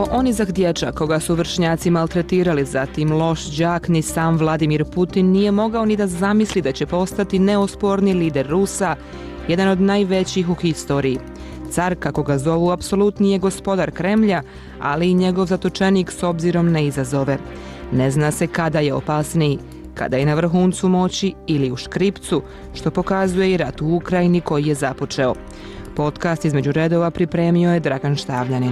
Kao onizak dječak koga su vršnjaci maltretirali, zatim loš đak, ni sam Vladimir Putin nije mogao ni da zamisli da će postati neosporni lider Rusa, jedan od najvećih u historiji. Car, kako ga zovu, apsolutni je gospodar Kremlja, ali i njegov zatočenik s obzirom na izazove. Ne zna se kada je opasniji, kada je na vrhuncu moći ili u škripcu, što pokazuje i rat u Ukrajini koji je započeo. Podcast između redova pripremio je Dragan Štavljanin.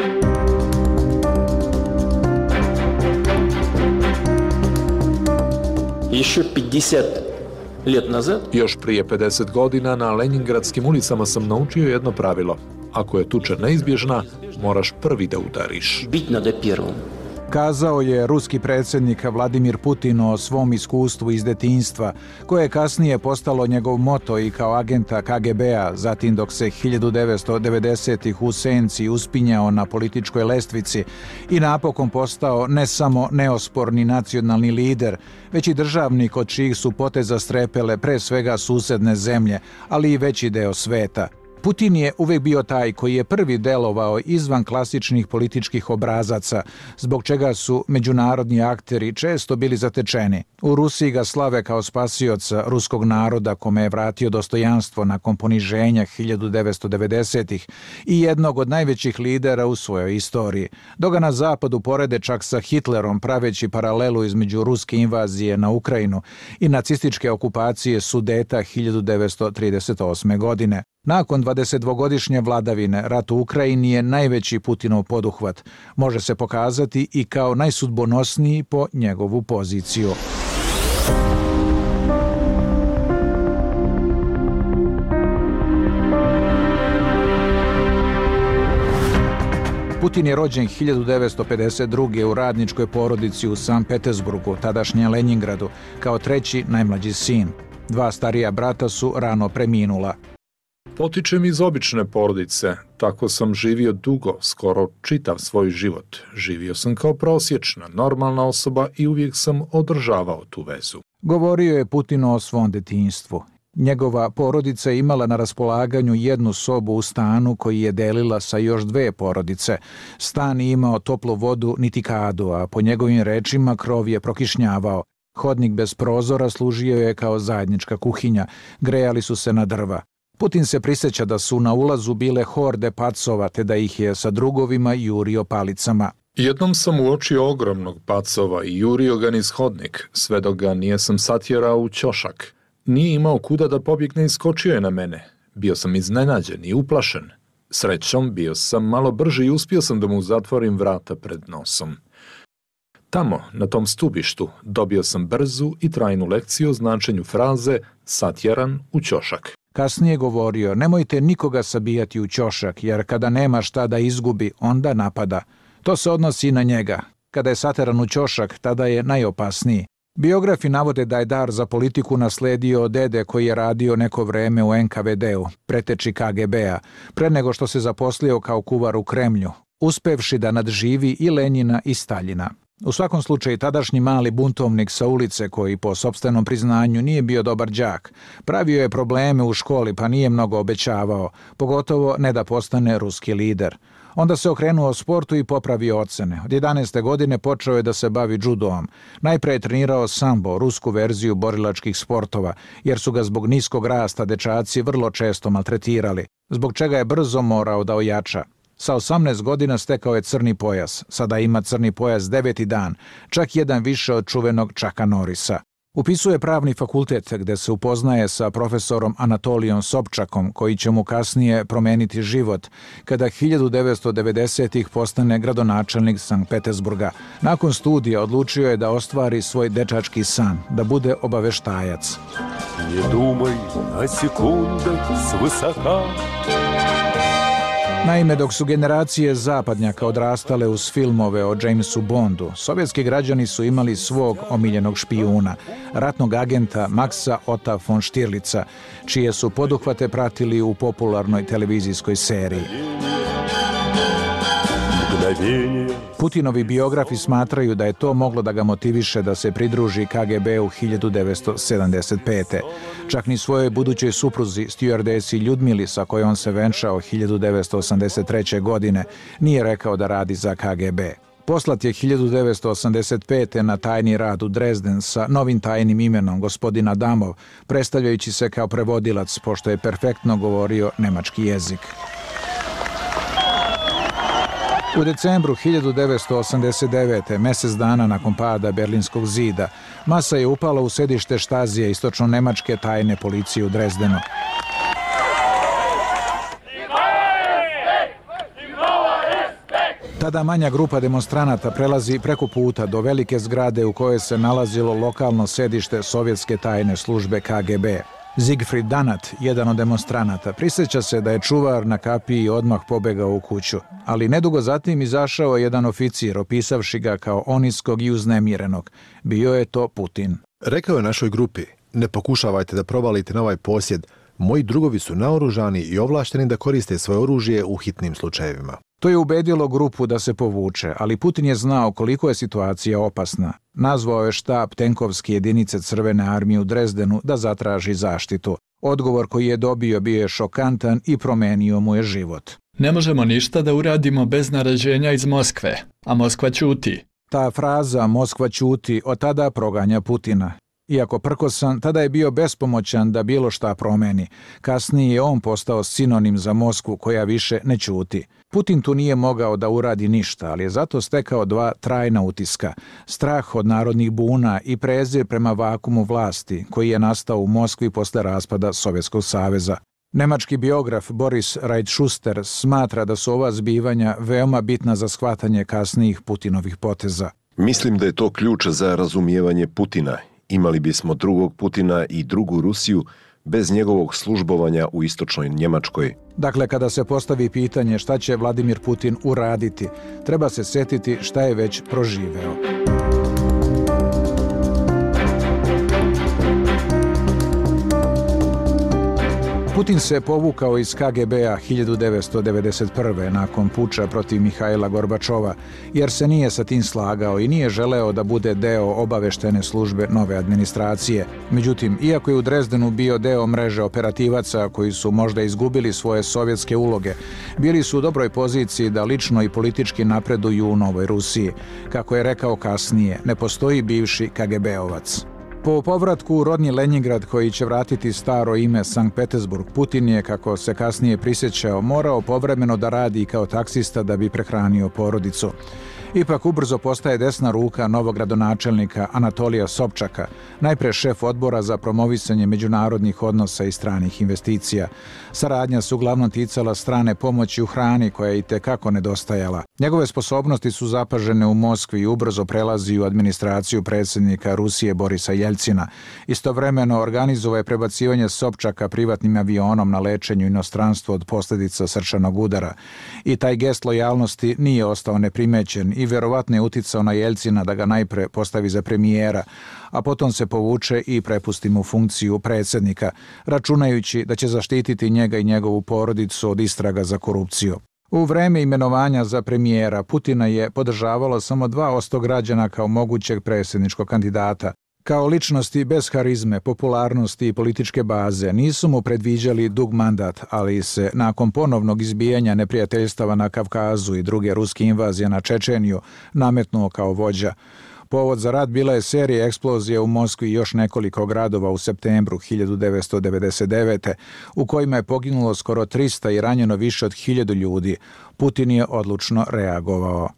Još prije 50 godina na Leningradskim ulicama sam naučio jedno pravilo. Ako je tuča neizbježna, moraš prvi da udariš. Kazao je ruski predsjednik Vladimir Putin o svom iskustvu iz detinjstva, koje je kasnije postalo njegov moto i kao agenta KGB-a, zatim dok se 1990-ih u senci uspinjao na političkoj lestvici i napokon postao ne samo neosporni nacionalni lider, već i državnik od čijih su poteza strepele pre svega susedne zemlje, ali i veći deo sveta. Putin je uvijek bio taj koji je prvi delovao izvan klasičnih političkih obrazaca, zbog čega su međunarodni akteri često bili zatečeni. U Rusiji ga slave kao spasioca ruskog naroda kome je vratio dostojanstvo nakon poniženja 1990-ih i jednog od najvećih lidera u svojoj istoriji. Dok ga na zapadu porede čak sa Hitlerom, praveći paralelu između ruske invazije na Ukrajinu i nacističke okupacije Sudeta 1938. godine. Nakon 22-godišnje vladavine, rat u Ukrajini je najveći Putinov poduhvat. Može se pokazati i kao najsudbonosniji po njegovu poziciju. Putin je rođen 1952. u radničkoj porodici u Sankt Petersburgu, tadašnjem Leningradu, kao treći najmlađi sin. Dva starija brata su rano preminula. Potičem iz obične porodice, tako sam živio dugo, skoro čitav svoj život. Živio sam kao prosječna, normalna osoba i uvijek sam održavao tu vezu. Govorio je Putin o svom detinjstvu. Njegova porodica je imala na raspolaganju jednu sobu u stanu koji je delila sa još dve porodice. Stan nije imao toplu vodu niti kadu, a po njegovim rečima krov je prokišnjavao. Hodnik bez prozora služio je kao zajednička kuhinja, grejali su se na drva. Putin se prisjeća da su na ulazu bile horde pacova, te da ih je sa drugovima jurio palicama. Jednom sam uočio ogromnog pacova i jurio ga niz hodnik, sve dok ga nijesam satjerao u ćošak. Nije imao kuda da pobjegne i skočio je na mene. Bio sam iznenađen i uplašen. Srećom, bio sam malo brži i uspio sam da mu zatvorim vrata pred nosom. Tamo, na tom stubištu, dobio sam brzu i trajnu lekciju o značenju fraze satjeran u ćošak. Kasnije govorio, nemojte nikoga sabijati u ćošak, jer kada nema šta da izgubi, onda napada. To se odnosi i na njega. Kada je sateran u ćošak, tada je najopasniji. Biografi navode da je dar za politiku nasledio od dede koji je radio neko vreme u NKVD-u, preteči KGB-a, pre nego što se zaposlio kao kuvar u Kremlju, uspevši da nadživi i Lenjina i Staljina. U svakom slučaju, tadašnji mali buntovnik sa ulice, koji po sopstvenom priznanju nije bio dobar đak, pravio je probleme u školi pa nije mnogo obećavao, pogotovo ne da postane ruski lider. Onda se okrenuo sportu i popravio ocene. Od 11. godine počeo je da se bavi judoom. Najpre je trenirao sambo, rusku verziju borilačkih sportova, jer su ga zbog niskog rasta dečaci vrlo često maltretirali, zbog čega je brzo morao da ojača. Sa 18 godina stekao je crni pojas. Sada ima crni pojas 9. dan, čak jedan više od čuvenog Chucka Norrisa. Upisuje pravni fakultet gde se upoznaje sa profesorom Anatolijom Sobčakom, koji će mu kasnije promeniti život, kada 1990-ih postane gradonačelnik Sankt Petersburga. Nakon studija odlučio je da ostvari svoj dečački san, da bude obaveštajac. Ne dumaj na sekunde svысока. Naime, dok su generacije zapadnjaka odrastale uz filmove o Jamesu Bondu, sovjetski građani su imali svog omiljenog špijuna, ratnog agenta Maxa Otta von Stirlica, čije su poduhvate pratili u popularnoj televizijskoj seriji. мгновения. Putinovi biografi smatraju da je to moglo da ga motiviše da se pridruži KGB-u 1975. Čak ni svojoj budućoj supruzi, stjuardesi Ljudmili, sa kojom se venčao 1983. godine, nije rekao da radi za KGB. Poslat je 1985. na tajni rad u Dresden sa novim tajnim imenom gospodin Adamov, predstavljajući se kao prevodilac, pošto je perfektno govorio nemački jezik. U decembru 1989. mjesec dana nakon pada Berlinskog zida, masa je upala u sedište Štazije istočno-nemačke tajne policije u Dresdenu. Tada manja grupa demonstranata prelazi preko puta do velike zgrade u kojoj se nalazilo lokalno sedište sovjetske tajne službe KGB. Siegfried Danat, jedan od demonstranata, prisjeća se da je čuvar na kapiji odmah pobegao u kuću, ali nedugo zatim izašao jedan oficir, opisavši ga kao oniskog i uznemirenog. Bio je to Putin. Rekao je našoj grupi, ne pokušavajte da provalite na ovaj posjed, moji drugovi su naoružani i ovlašteni da koriste svoje oružje u hitnim slučajevima. To je ubedilo grupu da se povuče, ali Putin je znao koliko je situacija opasna. Nazvao je štab tenkovske jedinice Crvene armije u Dresdenu da zatraži zaštitu. Odgovor koji je dobio bio je šokantan i promenio mu je život. Ne možemo ništa da uradimo bez naređenja iz Moskve, a Moskva ćuti. Ta fraza Moskva ćuti od tada proganja Putina. Iako prkosan, tada je bio bespomoćan da bilo šta promeni. Kasnije je on postao sinonim za Moskvu koja više ne ćuti. Putin tu nije mogao da uradi ništa, ali je zato stekao dva trajna utiska. Strah od narodnih buna i prezir prema vakumu vlasti koji je nastao u Moskvi posle raspada Sovjetskog saveza. Nemački biograf Boris Reitschuster smatra da su ova zbivanja veoma bitna za shvatanje kasnijih Putinovih poteza. Mislim da je to ključ za razumijevanje Putina. Imali bismo drugog Putina i drugu Rusiju bez njegovog službovanja u istočnoj Njemačkoj. Dakle, kada se postavi pitanje šta će Vladimir Putin uraditi, treba se setiti šta je već proživeo. Putin se povukao iz KGB-a 1991. nakon puča protiv Mihajla Gorbačova, jer se nije sa tim slagao i nije želeo da bude deo obaveštene službe nove administracije. Međutim, iako je u Dresdenu bio deo mreže operativaca koji su možda izgubili svoje sovjetske uloge, bili su u dobroj poziciji da lično i politički napreduju u Novoj Rusiji. Kako je rekao kasnije, ne postoji bivši KGB-ovac. Po povratku u rodni Lenjingrad, koji će vratiti staro ime Sankt Petersburg, Putin je, kako se kasnije prisjećao, morao povremeno da radi kao taksista da bi prehranio porodicu. Ipak ubrzo postaje desna ruka novog gradonačelnika Anatolija Sobčaka, najpre šef odbora za promovisanje međunarodnih odnosa i stranih investicija. Saradnja se uglavnom ticala strane pomoći u hrani koja je itekako nedostajala. Njegove sposobnosti su zapažene u Moskvi i ubrzo prelazi u administraciju predsjednika Rusije Borisa Jeljcina. Istovremeno organizovao je prebacivanje Sobčaka privatnim avionom na lečenju inostranstvo od posljedica srčanog udara. I taj gest lojalnosti nije ostao neprimećen i vjerovatno je uticao na Jeljcina da ga najpre postavi za premijera, a potom se povuče i prepusti mu funkciju predsjednika, računajući da će zaštititi njega i njegovu porodicu od istraga za korupciju. U vreme imenovanja za premijera Putina je podržavalo samo 2% građana kao mogućeg predsjedničkog kandidata. Kao ličnosti bez harizme, popularnosti i političke baze nisu mu predviđali dug mandat, ali se nakon ponovnog izbijanja neprijateljstava na Kavkazu i druge ruske invazije na Čečeniju nametnuo kao vođa. Povod za rat bila je serija eksplozija u Moskvi i još nekoliko gradova u septembru 1999. u kojima je poginulo skoro 300 i ranjeno više od 1000 ljudi. Putin je odlučno reagovao.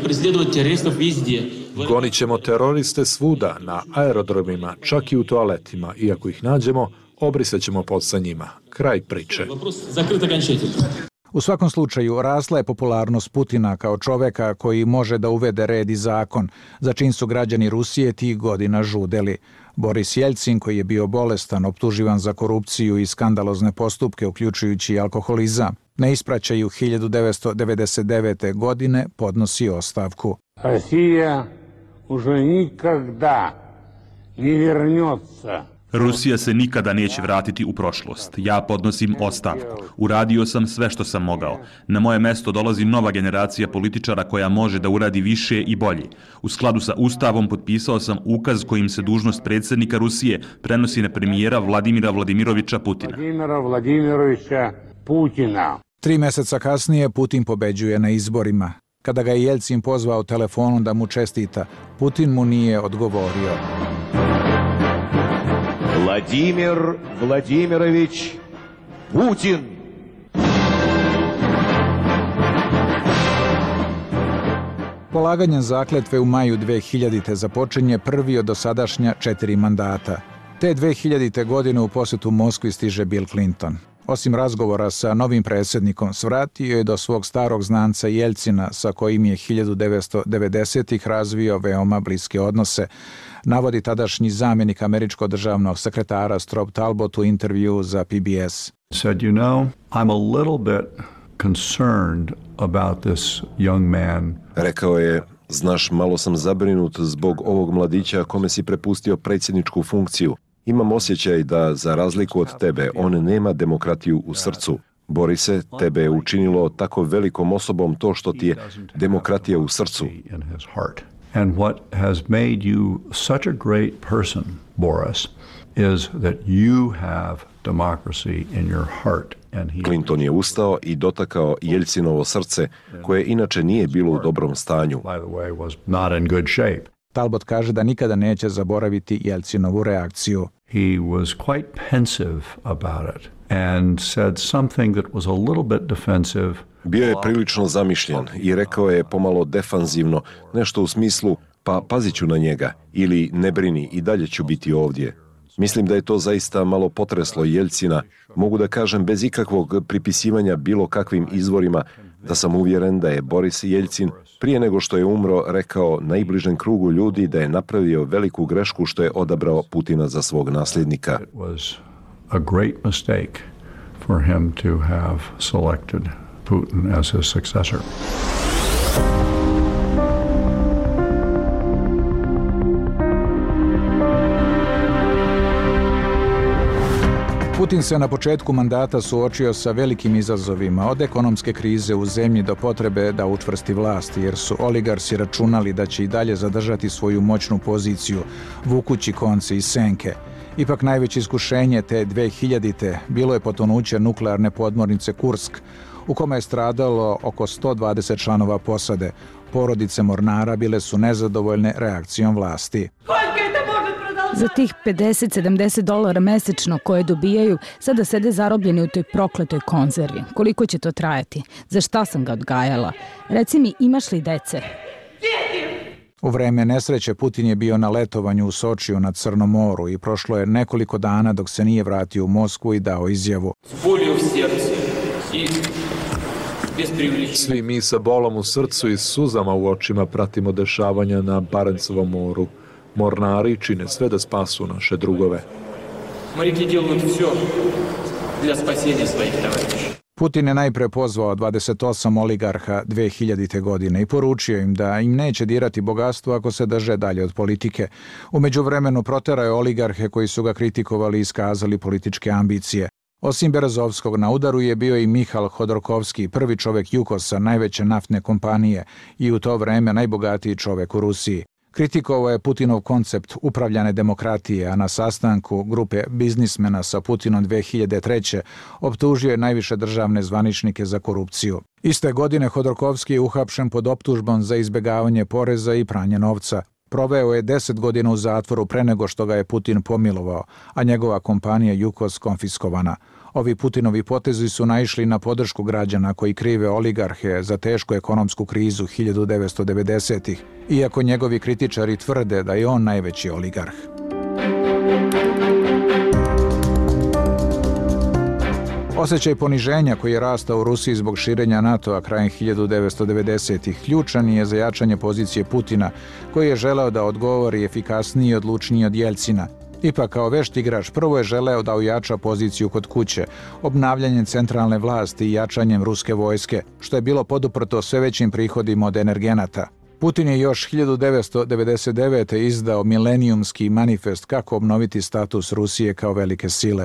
Gonit ćemo teroriste svuda, na aerodromima, čak i u toaletima. Iako ih nađemo, obrisat ćemo pod sa njima. Kraj priče. U svakom slučaju, rasla je popularnost Putina kao čoveka koji može da uvede red i zakon, za čim su građani Rusije tih godina žudeli. Boris Jeljcin, koji je bio bolestan, optuživan za korupciju i skandalozne postupke, uključujući i alkoholizam, na ispraćaju 1999. godine podnosi ostavku. Rusija уже никогда не вернется. Rusija se nikada neće vratiti u prošlost. Ja podnosim ostavku. Uradio sam sve što sam mogao. Na moje mesto dolazi nova generacija političara koja može da uradi više i bolje. U skladu sa Ustavom potpisao sam ukaz kojim se dužnost predsjednika Rusije prenosi na premijera Vladimira Vladimirovića Putina. 3 mjeseca kasnije Putin pobeđuje na izborima. Kada ga je Jelcin pozvao telefonom da mu čestita, Putin mu nije odgovorio. Vladimir Vladimirović Putin. Polaganjem zakletve u maju 2000. započinje prvi od dosadašnja 4 mandata. Te 2000. godine u posjetu Moskvi stiže Bill Clinton. Osim razgovora sa novim predsjednikom, svratio je do svog starog znanca Jelcina, sa kojim je 1990-ih razvio veoma bliske odnose, navodi tadašnji zamjenik američkog državnog sekretara Strobe Talbot u intervju za PBS. Said, you know, I'm a little bit concerned about this young man. Rekao je, znaš, malo sam zabrinut zbog ovog mladića kome si prepustio predsjedničku funkciju. Imam osjećaj da, za razliku od tebe, on nema demokratiju u srcu. Borise, tebe je učinilo tako velikom osobom to što ti je demokratija u srcu. And what has made you such a great person, Boris, is that you have democracy in your heart. Clinton je ustao i dotakao Jelcinovo srce, koje inače nije bilo u dobrom stanju. Talbot kaže da nikada neće zaboraviti Jelcinovu reakciju. He was quite pensive about it and said something that was a little bit defensive. Bio je prilično zamišljen i rekao je pomalo defanzivno, nešto u smislu, pa pazit ću na njega, ili ne brini, i dalje ću biti ovdje. Mislim da je to zaista malo potreslo Jelcina. Mogu da kažem bez ikakvog pripisivanja bilo kakvim izvorima da sam uvjeren da je Boris Jelcin prije nego što je umro rekao najbližem krugu ljudi da je napravio veliku grešku što je odabrao Putina za svog nasljednika. It was a great mistake for him to have selected Putin as his successor. Putin se na početku mandata suočio sa velikim izazovima, od ekonomske krize u zemlji do potrebe da učvrsti vlast, jer su oligarsi računali da će i dalje zadržati svoju moćnu poziciju, vukući konce iz senke. Ipak najveće iskušenje te 2000. bilo je potonuće nuklearne podmornice Kursk, u kome je stradalo oko 120 članova posade. Porodice mornara bile su nezadovoljne reakcijom vlasti. Za tih $50-70 mesečno koje dobijaju, sada sede zarobljeni u toj prokletoj konzervi. Koliko će to trajati? Za šta sam ga odgajala? Reci mi, imaš li dece? U vreme nesreće Putin je bio na letovanju u Sočiju na Crnom moru i prošlo je nekoliko dana dok se nije vratio u Moskvu i dao izjavu. Svi mi sa bolom u srcu i suzama u očima pratimo dešavanja na Barencovom moru. Mornari čine sve da spasu naše drugove. Putin je najpre pozvao 28 oligarha 2000. godine i poručio im da im neće dirati bogatstvo ako se drže dalje od politike. U međuvremenu proterao je oligarhe koji su ga kritikovali i iskazali političke ambicije. Osim Berezovskog, na udaru je bio i Mihal Hodorkovski, prvi čovjek Jukosa, najveće naftne kompanije i u to vreme najbogatiji čovjek u Rusiji. Kritikovao je Putinov koncept upravljane demokratije, a na sastanku grupe biznismena sa Putinom 2003. optužio je najviše državne zvaničnike za korupciju. Iste godine Hodorkovski je uhapšen pod optužbom za izbjegavanje poreza i pranje novca. Proveo je 10 godina u zatvoru pre nego što ga je Putin pomilovao, a njegova kompanija Jukos konfiskovana. Ovi Putinovi potezi su naišli na podršku građana koji krive oligarhe za tešku ekonomsku krizu 1990-ih, iako njegovi kritičari tvrde da je on najveći oligarh. Osjećaj poniženja koji je rastao u Rusiji zbog širenja NATO-a krajem 1990-ih ključan je za jačanje pozicije Putina, koji je želeo da odgovori efikasniji i odlučniji od Jelcina. Ipak, kao vešt igrač, prvo je želeo da ojača poziciju kod kuće, obnavljanjem centralne vlasti i jačanjem ruske vojske, što je bilo poduprto sve većim prihodima od energenata. Putin je još 1999. izdao milenijumski manifest kako obnoviti status Rusije kao velike sile.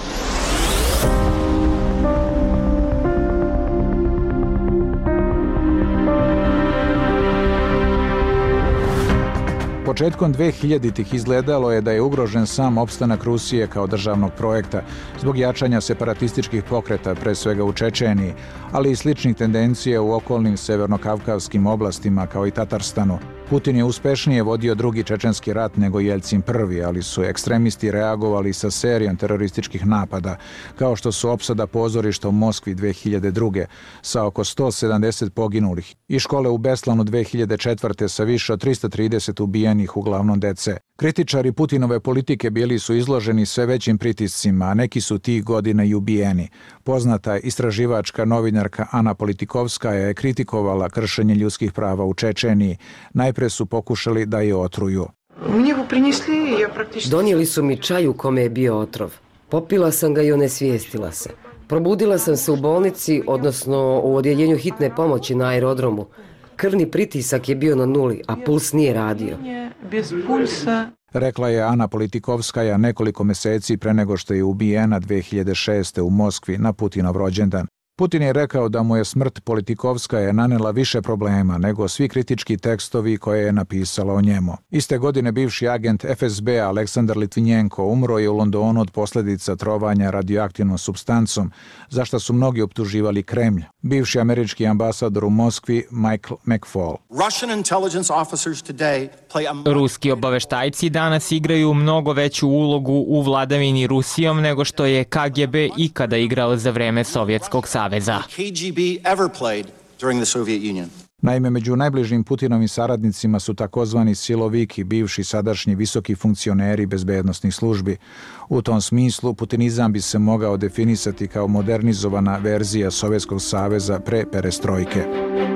Početkom 2000-ih izgledalo je da je ugrožen sam opstanak Rusije kao državnog projekta zbog jačanja separatističkih pokreta, pre svega u Čečeniji, ali i sličnih tendencija u okolnim severnokavkavskim oblastima kao i Tatarstanu. Putin je uspešnije vodio drugi čečenski rat nego Jeljcin prvi, ali su ekstremisti reagovali sa serijom terorističkih napada, kao što su opsada pozorišta u Moskvi 2002. sa oko 170 poginulih i škole u Beslanu 2004. sa više od 330 ubijenih, uglavnom dece. Kritičari Putinove politike bili su izloženi sve većim pritiscima, a neki su tih godina i ubijeni. Poznata istraživačka novinarka Ana Politikovskaja je kritikovala kršenje ljudskih prava u Čečeniji. Najpre su pokušali da je otruju. Donijeli su mi čaj u kome je bio otrov. Popila sam ga i onesvijestila se. Probudila sam se u bolnici, odnosno u odjeljenju hitne pomoći na aerodromu. Krvni pritisak je bio na nuli, a puls nije radio. Rekla je Ana Politikovskaja nekoliko meseci pre nego što je ubijena 2006. u Moskvi na Putinov rođendan. Putin je rekao da mu je smrt Politikovskaje nanela više problema nego svi kritički tekstovi koje je napisala o njemu. Iste godine bivši agent FSB Aleksandar Litvinjenko umro je u Londonu od posljedica trovanja radioaktivnom supstancom, za što su mnogi optuživali Kremlj. Bivši američki ambasador u Moskvi Michael McFaul. Ruski obaveštajci danas igraju mnogo veću ulogu u vladavini Rusijom nego što je KGB ikada igrao za vreme Sovjetskog saveza. Naime, među najbližim Putinovim saradnicima su takozvani siloviki, bivši sadašnji visoki funkcioneri bezbednosnih službi. U tom smislu, putinizam bi se mogao definisati kao modernizovana verzija Sovjetskog saveza pre perestrojke.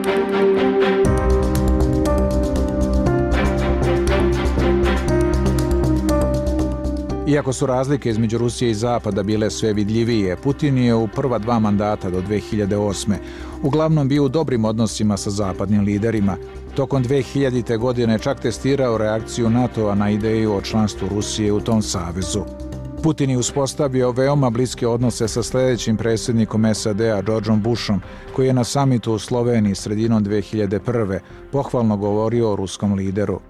Iako su razlike između Rusije i Zapada bile sve vidljivije, Putin je u prva 2 mandata do 2008. uglavnom bio u dobrim odnosima sa zapadnim liderima. Tokom 2000. godine čak testirao reakciju NATO-a na ideju o članstvu Rusije u tom savezu. Putin je uspostavio veoma bliske odnose sa sljedećim predsjednikom SAD-a Georgeom Bushom, koji je na samitu u Sloveniji sredinom 2001. pohvalno govorio o ruskom lideru.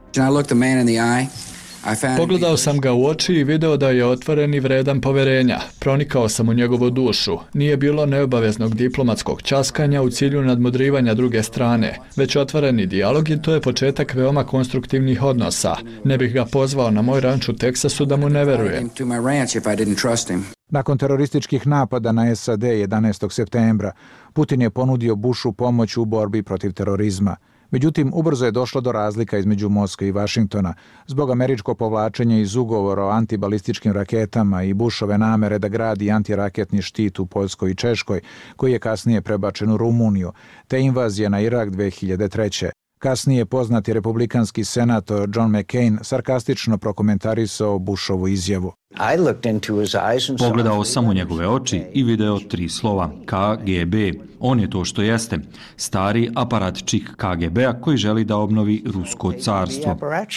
Pogledao sam ga u oči i video da je otvoren i vredan poverenja. Pronikao sam u njegovu dušu. Nije bilo neobaveznog diplomatskog časkanja u cilju nadmudrivanja druge strane, već otvoreni dijalog i to je početak veoma konstruktivnih odnosa. Ne bih ga pozvao na moj ranč u Teksasu da mu ne verujem. Nakon terorističkih napada na SAD 11. septembra, Putin je ponudio Bushu pomoć u borbi protiv terorizma. Međutim, ubrzo je došlo do razlika između Moskve i Vašingtona zbog američkog povlačenja iz ugovora o antibalističkim raketama i Bushove namere da gradi antiraketni štit u Poljskoj i Češkoj, koji je kasnije prebačen u Rumuniju, te invazija na Irak 2003. Kasnije poznati republikanski senator John McCain sarkastično prokomentarisao Bushovu izjavu. Pogledao sam u njegove oči i video 3 slova KGB. On je to što jeste. Stari aparatčik KGB-a koji želi da obnovi Rusko carstvo.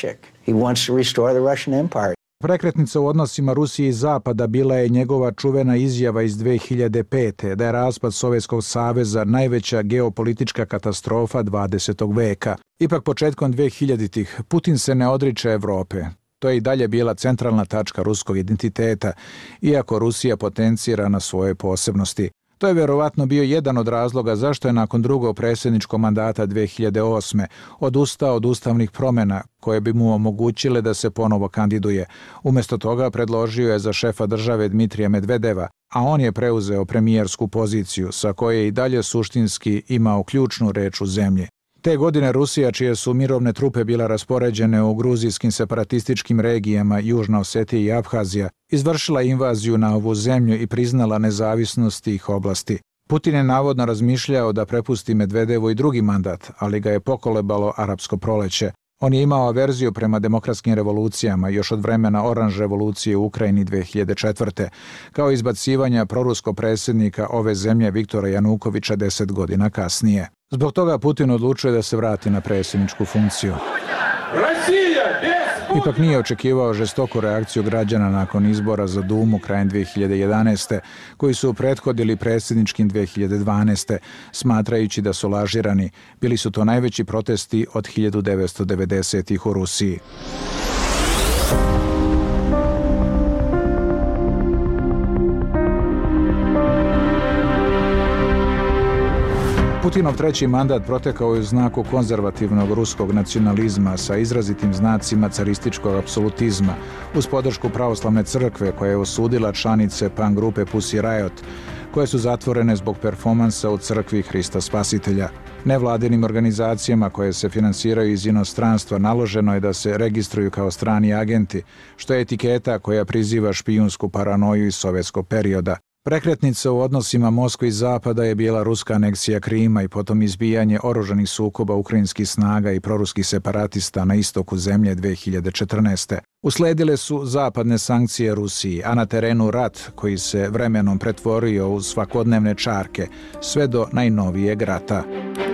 Prekretnica u odnosima Rusije i Zapada bila je njegova čuvena izjava iz 2005. da je raspad Sovjetskog saveza najveća geopolitička katastrofa 20. veka. Ipak početkom 2000-ih Putin se ne odriče Evrope. To je i dalje bila centralna tačka ruskog identiteta, iako Rusija potencira na svoje posebnosti. To je vjerovatno bio jedan od razloga zašto je nakon drugog predsjedničkog mandata 2008. odustao od ustavnih promjena koje bi mu omogućile da se ponovo kandiduje. Umjesto toga predložio je za šefa države Dmitrija Medvedeva, a on je preuzeo premijersku poziciju sa koje je i dalje suštinski imao ključnu reč u zemlji. Te godine Rusija, čije su mirovne trupe bile raspoređene u gruzijskim separatističkim regijama Južna Osetija i Abhazija, izvršila invaziju na ovu zemlju i priznala nezavisnost tih oblasti. Putin je navodno razmišljao da prepusti Medvedevu i drugi mandat, ali ga je pokolebalo arapsko proleće. On je imao averziju prema demokratskim revolucijama još od vremena Oranž revolucije u Ukrajini 2004. kao izbacivanja proruskog predsjednika ove zemlje Viktora Janukovića 10 godina kasnije. Zbog toga Putin odlučuje da se vrati na predsjedničku funkciju. Ipak nije očekivao žestoku reakciju građana nakon izbora za Dumu krajem 2011. koji su prethodili predsjedničkim 2012. smatrajući da su lažirani. Bili su to najveći protesti od 1990-ih u Rusiji. Putinov treći mandat protekao je u znaku konzervativnog ruskog nacionalizma sa izrazitim znacima carističkog apsolutizma uz podršku pravoslavne crkve koja je osudila članice punk grupe Pussy Riot koje su zatvorene zbog performansa u crkvi Hrista Spasitelja. Nevladinim organizacijama koje se finansiraju iz inostranstva naloženo je da se registruju kao strani agenti, što je etiketa koja priziva špijunsku paranoju iz sovjetskog perioda. Prekretnica u odnosima Moskve i Zapada je bila ruska aneksija Krima i potom izbijanje oružanih sukoba ukrajinskih snaga i proruskih separatista na istoku zemlje 2014. Usledile su zapadne sankcije Rusiji, a na terenu rat koji se vremenom pretvorio u svakodnevne čarke, sve do najnovijeg rata.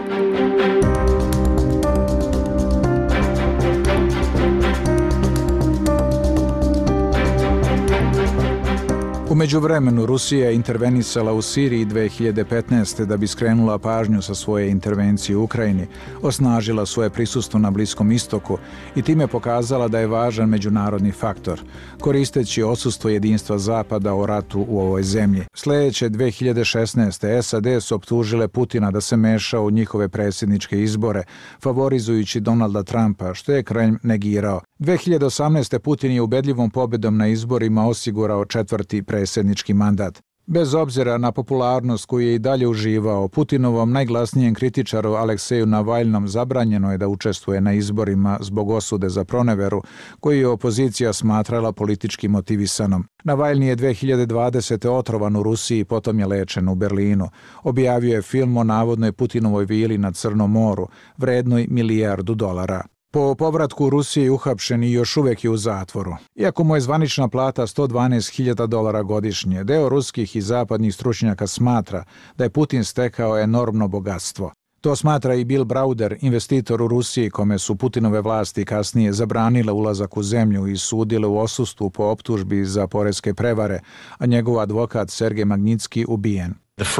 U međuvremenu Rusija je intervenisala u Siriji 2015. da bi skrenula pažnju sa svoje intervencije u Ukrajini, osnažila svoje prisustvo na Bliskom istoku i time pokazala da je važan međunarodni faktor, koristeći odsustvo jedinstva Zapada o ratu u ovoj zemlji. Sljedeće 2016. SAD su optužile Putina da se meša u njihove predsjedničke izbore, favorizujući Donalda Trumpa, što je Kremlj negirao. 2018. Putin je ubedljivom pobjedom na izborima osigurao četvrti predsjednički mandat. Bez obzira na popularnost koju je i dalje uživao, Putinovom najglasnijem kritičaru Alekseju Navalnom zabranjeno je da učestvuje na izborima zbog osude za proneveru, koju je opozicija smatrala politički motivisanom. Navalni je 2020. otrovan u Rusiji, potom je lečen u Berlinu. Objavio je film o navodnoj Putinovoj vili na Crnom moru, vrednoj $1 milijardu. Po povratku u Rusiji je uhapšen i još uvijek je u zatvoru. Iako mu je zvanična plata $112.000 godišnje, deo ruskih i zapadnih stručnjaka smatra da je Putin stekao enormno bogatstvo. To smatra i Bill Browder, investitor u Rusiji kome su Putinove vlasti kasnije zabranile ulazak u zemlju i sudile u odsustvu po optužbi za poreske prevare, a njegov advokat Sergej Magnitski ubijen.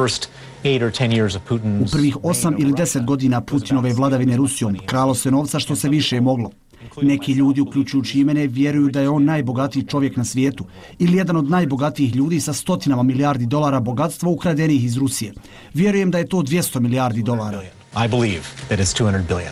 U prvih 8 ili 10 godina Putinove vladavine Rusijom kralo se novca što se više moglo. Neki ljudi, uključujući i mene, vjeruju da je on najbogatiji čovjek na svijetu ili jedan od najbogatijih ljudi sa $100 milijardi bogatstva ukradenih iz Rusije. Vjerujem da je to $200 milijardi. I believe that it's $200 billion.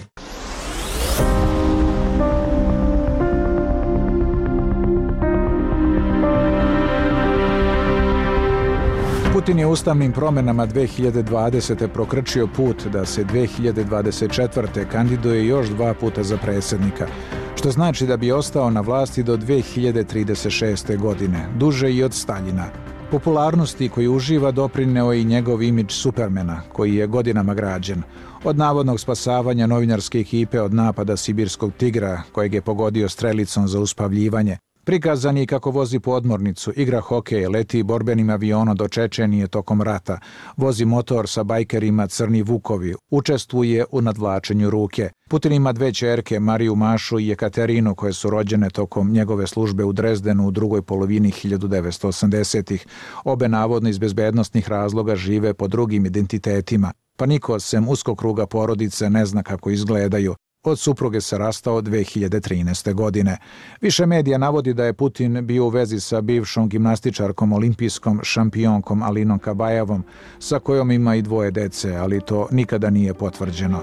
Putin je ustavnim promjenama 2020. prokrčio put da se 2024. kandiduje još 2 puta za predsjednika, što znači da bi ostao na vlasti do 2036. godine, duže i od Staljina. Popularnosti koju uživa doprineo je i njegov imidž Supermana, koji je godinama građen. Od navodnog spasavanja novinarske ekipe od napada sibirskog tigra, kojeg je pogodio strelicom za uspavljivanje, prikazan je kako vozi podmornicu, igra hokej, leti borbenim avionom do Čečenije tokom rata, vozi motor sa bajkerima Crni Vukovi, učestvuje u nadvlačenju ruke. Putin ima 2 ćerke, Mariju Mašu i Jekaterinu, koje su rođene tokom njegove službe u Drezdenu u drugoj polovini 1980-ih. Obe navodno iz bezbednostnih razloga žive po drugim identitetima, pa niko sem uskog kruga porodice ne zna kako izgledaju. Od supruge se rastao 2013. godine. Više medija navodi da je Putin bio u vezi sa bivšom gimnastičarkom olimpijskom šampionkom Alinom Kabajevom, sa kojom ima i 2 dece, ali to nikada nije potvrđeno.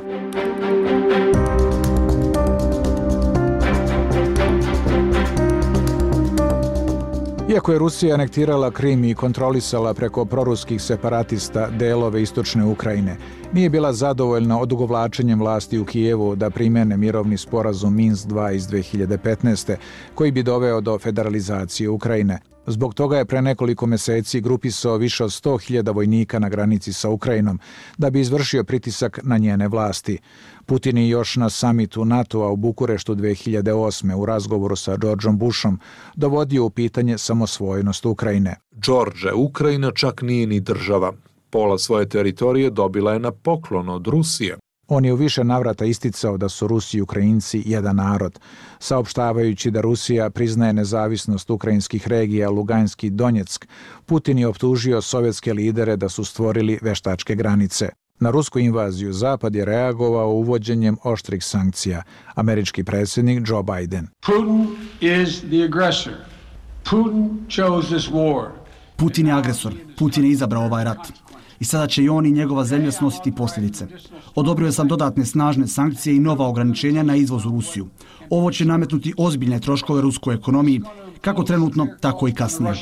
Iako je Rusija anektirala Krim i kontrolisala preko proruskih separatista delove istočne Ukrajine, nije bila zadovoljna odugovlačenjem vlasti u Kijevu da primene mirovni sporazum Minsk 2 iz 2015. koji bi doveo do federalizacije Ukrajine. Zbog toga je pre nekoliko meseci grupisao više od 100.000 vojnika na granici sa Ukrajinom da bi izvršio pritisak na njene vlasti. Putin je još na samitu NATO-a u Bukureštu 2008. u razgovoru sa Georgeom Bushom dovodio u pitanje samosvojnost Ukrajine. George, Ukrajina čak nije ni država. Pola svoje teritorije dobila je na poklon od Rusije. On je u više navrata isticao da su Rusi i Ukrajinci jedan narod, saopštavajući da Rusija priznaje nezavisnost ukrajinskih regija Luganski i Donjeck. Putin je optužio sovjetske lidere da su stvorili veštačke granice. Na rusku invaziju Zapad je reagovao uvođenjem oštrih sankcija. Američki predsjednik Joe Biden. Putin is the aggressor. Putin chose this war. Putin je agresor. Putin je izabrao ovaj rat. I sada će i on i njegova zemlja snositi posljedice. Odobrio sam dodatne snažne sankcije i nova ograničenja na izvoz u Rusiju. Ovo će nametnuti ozbiljne troškove ruskoj ekonomiji, kako trenutno, tako i kasnije.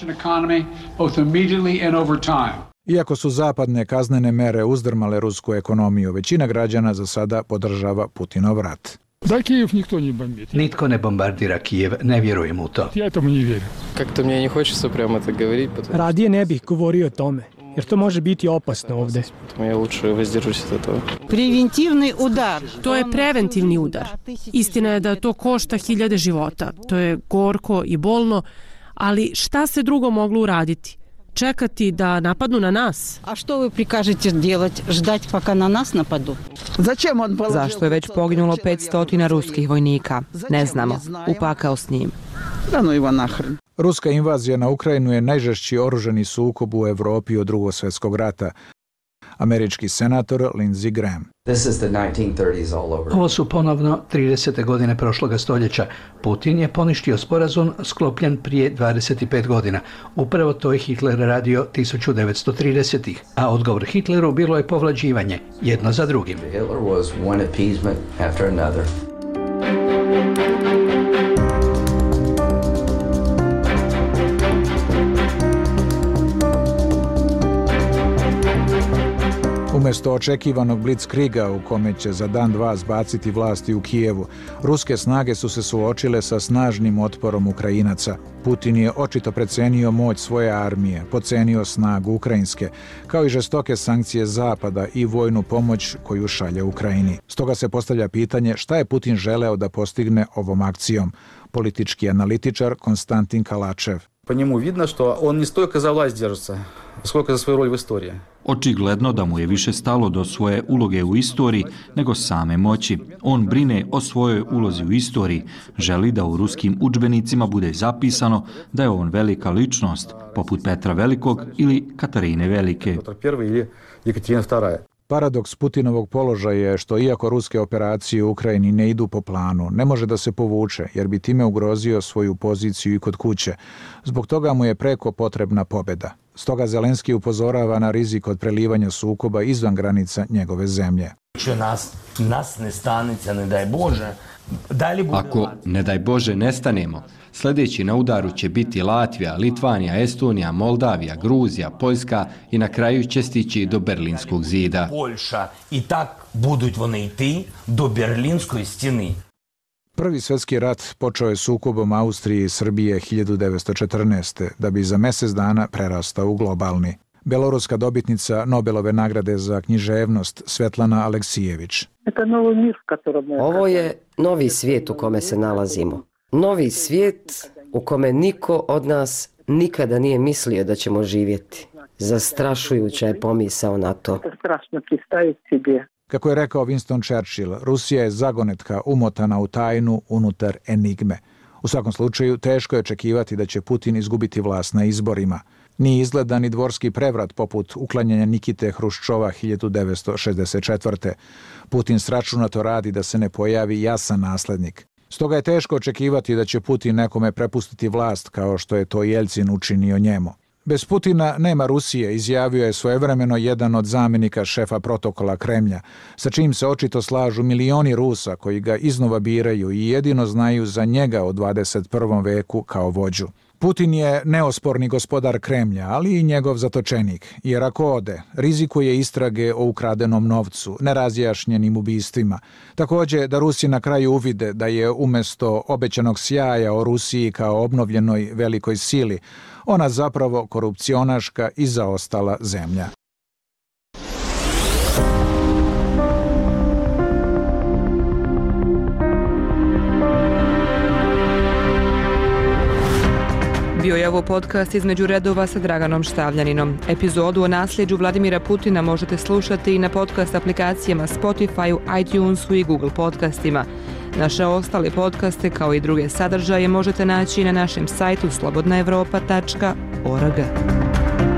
Iako su zapadne kaznene mere uzdrmale rusku ekonomiju, većina građana za sada podržava Putinov rat. Nitko ne bombardira Kijev, ne vjerujem u to. Как-то мне не хочется прямо это говорить. Radije ne bih govorio o tome, jer to može biti opasno ovdje. Я лучше воздержусь от этого. Preventivni udar. To je preventivni udar. Istina je da to košta hiljade života. To je gorko i bolno, ali šta se drugo moglo uraditi? Čekati da napadnu na nas? A što vi prikažete делать? Ždati paka na nas napadu? Zašto je već poginulo 500 ruskih vojnika? Ne znamo. Upakao s njim. Ruska invazija na Ukrajinu je najžešći oružani sukob u Evropi od Drugog svjetskog rata. Američki senator Lindsey Graham. Ovo su ponovno 30. godine prošloga stoljeća. Putin je poništio sporazum sklopljen prije 25 godina. Upravo to je Hitler radio 1930-ih. A odgovor Hitleru bilo je povlađivanje, jedno za drugim. Hitler was one appeasement after another. Umjesto očekivanog blitzkriga u kome će za dan dva zbaciti vlasti u Kijevu, ruske snage su se suočile sa snažnim otporom Ukrajinaca. Putin je očito precenio moć svoje armije, podcenio snagu ukrajinske, kao i žestoke sankcije Zapada i vojnu pomoć koju šalje Ukrajini. Stoga se postavlja pitanje šta je Putin želeo da postigne ovom akcijom. Politički analitičar Konstantin Kalačev. Po njemu vidno što on ne stолько za vlast держится, сколько za svoju rol u istoriji. Očigledno da mu je više stalo do svoje uloge u istoriji nego same moći. On brine o svojoj ulozi u istoriji, želi da u ruskim udžbenicima bude zapisano da je on velika ličnost, poput Petra Velikog ili Katarine Velike. Paradoks Putinovog položaja je što iako ruske operacije u Ukrajini ne idu po planu, ne može da se povuče jer bi time ugrozio svoju poziciju i kod kuće. Zbog toga mu je preko potrebna pobjeda. Stoga Zelenski upozorava na rizik od prelivanja sukoba izvan granica njegove zemlje. Nas ne stanica, ne daj Bože. Ako, ne daj Bože, nestanemo, sljedeći na udaru će biti Latvija, Litvanija, Estonija, Moldavija, Gruzija, Poljska i na kraju će stići do Berlinskog zida. Poljša i tak buduć вони йти do Berlinskoj stjeni. Prvi svjetski rat počeo je sukobom Austrije i Srbije 1914. da bi za mjesec dana prerastao u globalni. Beloruska dobitnica Nobelove nagrade za književnost Svetlana Aleksijević. Ovo je novi svijet u kome se nalazimo. Novi svijet u kome niko od nas nikada nije mislio da ćemo živjeti. Zastrašujuća je pomisao na to. Kako je rekao Winston Churchill, Rusija je zagonetka umotana u tajnu unutar enigme. U svakom slučaju, teško je očekivati da će Putin izgubiti vlast na izborima. Nije izgleda ni dvorski prevrat poput uklanjanja Nikite Hruščova 1964. Putin sračunato radi da se ne pojavi jasan naslednik. Stoga je teško očekivati da će Putin nekome prepustiti vlast kao što je to Jeljcin učinio njemu. Bez Putina nema Rusije, izjavio je svojevremeno jedan od zamjenika šefa protokola Kremlja, sa čim se očito slažu milioni Rusa koji ga iznova biraju i jedino znaju za njega u 21. veku kao vođu. Putin je neosporni gospodar Kremlja, ali i njegov zatočenik, jer ako ode, rizikuje istrage o ukradenom novcu, nerazjašnjenim ubistvima. Također da Rusi na kraju uvide da je umjesto obećanog sjaja o Rusiji kao obnovljenoj velikoj sili, ona zapravo korupcionaška i zaostala zemlja. Bio je ovo podcast Između redova sa Draganom Štavljaninom. Epizodu o nasljeđu Vladimira Putina možete slušati i na podcast aplikacijama Spotify, iTunesu i Google podcastima. Naše ostale podcaste kao i druge sadržaje možete naći na našem sajtu slobodnaevropa.org.